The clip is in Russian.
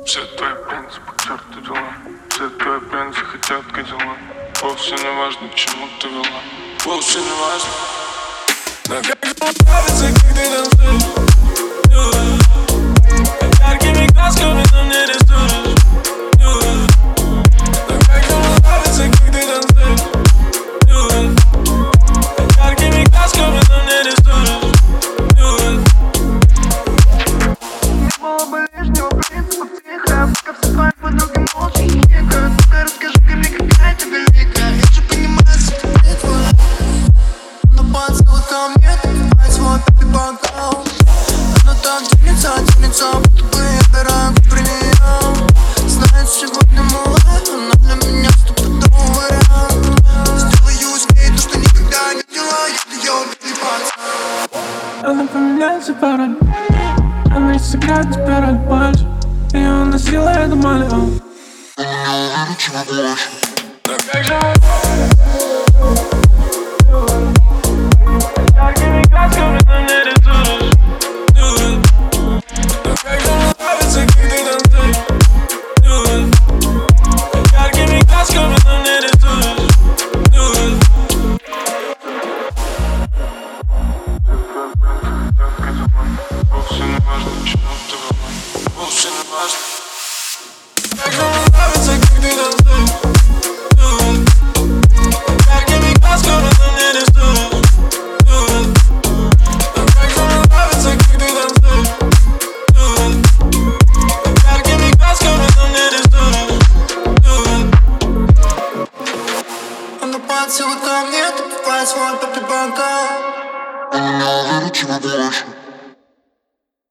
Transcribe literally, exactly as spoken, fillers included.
Все твои принципы, к черту дела. Все твои принципы хотят кадила. Вовсе не важно, к чему ты вела. Вовсе не важно. Но как же нравится, как ты танцуешь. Яркими красками на мне рисуешь. Но как же нравится, как ты танцуешь. Яркими красками на мне рисуешь. Не было бы лишнего принципа тихо, пока все твои подруги молча хихикают. Ну-ка расскажи-ка мне, какая ты великая. Я же понимаю, что ты твоя. Но поцелуй ко мне, ты впивай свой пятый бокал. Она так тянется, тянется, будто бы я пирог при нее. Знает, сегодня малая, она для меня стопудовый вариант. Сделаю с ней то, что никогда не делала, я ее убили пацан. Она поменяется пароль. Она не сыграет теперь роль больше. Ее уносила эта моль. Но как же яркими красками на мне рисуешь. Но как же нравится, как ты танцуешь. Яркими красками на мне рисуешь. Вовсе не важно, к чему ты вела. Вовсе не важно. Как же нравится, как ты танцуешь. Яркими красками на мне рисуешь. Но как же нравится, как ты танцуешь. Яркими красками на мне рисуешь. Она поцелуй ко мне, ты впивай свой пятый бокал. Она не уверена, чего больше.